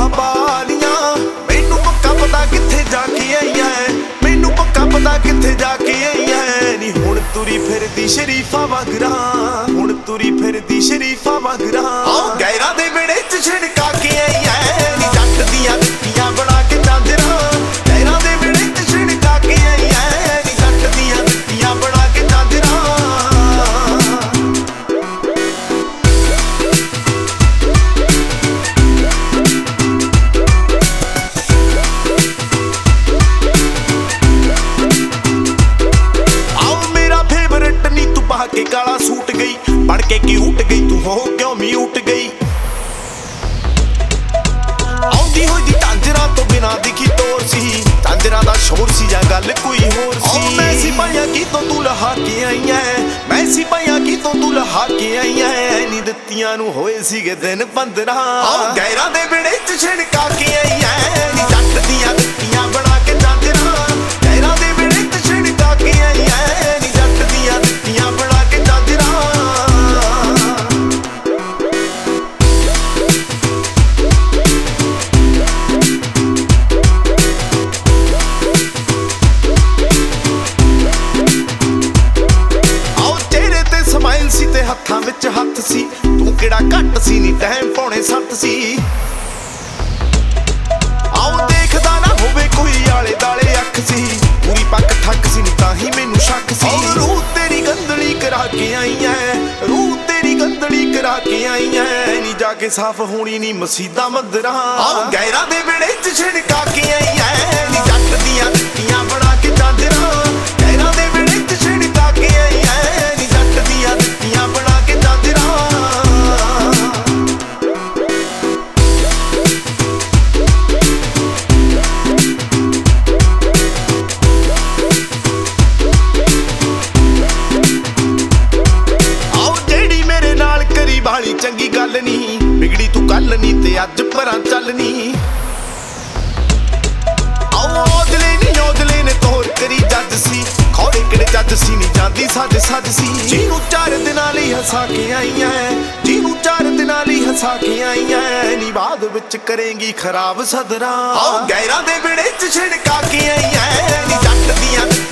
ਅੱਖਾਂ ਬਾਲੀਆਂ ਮੈਨੂੰ ਪੱਕਾ ਪਤਾ ਕਿੱਥੇ ਜਾ ਕੇ ਆਈਆਂ ਮੈਨੂੰ ਪੱਕਾ ਪਤਾ ਕਿੱਥੇ ਜਾ ਕੇ ਆਈਆਂ ਨੀ ਹੁਣ ਤੁਰੀ ਫਿਰਦੀ ਸ਼ਰੀਫਾਂ ਵਾਂਗਰਾਂ ਹੁਣ ਤੁਰੀ ਫਿਰਦੀ ਸ਼ਰੀਫਾਂ ਵਾਂਗਰਾਂ ਗੈਰਾਂ ਦੇ ਵਿਹੜੇ 'ਚ ਛਿੜਕਾ ਕੇ ਆਈਆਂ ਨੀ ਜੱਟ ਦੀਆਂ ਦਿੱਤੀਆਂ ਬਣਾ ਕੇ ਚਾਂਦਰਾਂ ਗੈਰਾਂ ਦੇ ਵਿਹੜੇ 'ਚ ਛਿੜਕਾ ਕੇ ਆਈਆਂ ਨੀ ਜੱਟ ਦੀਆਂ ਦਿੱਤੀਆਂ ਬਣਾ ਕੇ ਚਾਂਦਰਾਂ के काला सूट गई पढ़ के क्यूट गई तू हो क्यों म्यूट गई आउंदी होई दी झांजरां तो बिना दिखी तोर सी झांजरां दा शोर सी या गल कोई होर सी मैं सिपाहियां की तो तू लहा के आईयां मैं सिपाहियां की तो तू लहा के आईयां नी दित्तियां नू होए सीगे दिन 15 गैरां दे विहड़े च छिड़का के आईयां नी जट दियां दित्तियां बना के झांजरां गैरां दे विहड़े च छिड़का के आईयां नी जट दियां दित्तियां बना सी ते हत्थां विच हत्थ सी तू किहड़ा घट सी नी टाइम पौने 7 सी आओ देखदा ना होवे कोई आले दाले अख सी पूरी पक ठक सी नी ताही मैनू शक सी रूह तेरी गंदली करा के आईयां रूह तेरी गंदली करा के आईयां नी जाके साफ होनी नी मसीदा मंदरां गैरां दे विहड़े च छिड़का के आईयां नी जट दियां दित्तियां बना के चांदरां गैरां दे विहड़े च छिड़का के आईयां नी जट दियां दित्तियां बना के चांदरां बाली चंगी गल नहीं बिगड़ी तू कल नहीं ते अज परां चल नहीं आओ औजले ने तोर करी जज सी खौड़े किहड़े जज सी नहीं जांदी सज सज सी जीनू 4 दिनां लई हसा के आईयां जीनू 4 दिनां लई हसा के आईयां नी बाद विच करेंगी खराब सदरां गैरां दे विहड़े च छिड़का के आईयां नी जट दियां